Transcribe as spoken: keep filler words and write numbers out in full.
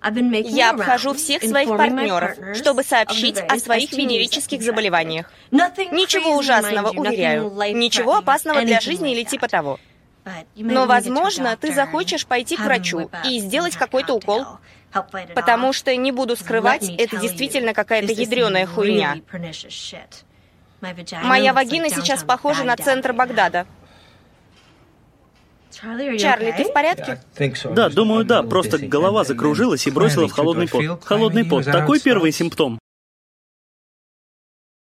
Я обхожу всех своих партнеров, чтобы сообщить о своих венерических заболеваниях. Ничего ужасного, уверяю. Ничего опасного для жизни или типа того. Но, возможно, ты захочешь пойти к врачу и сделать какой-то укол. Потому что, не буду скрывать, это действительно какая-то ядреная хуйня. Моя вагина сейчас похожа на центр Багдада. Чарли, ты в порядке? Да, думаю, да. Просто голова закружилась и бросила в холодный пот. Холодный пот. Такой первый симптом.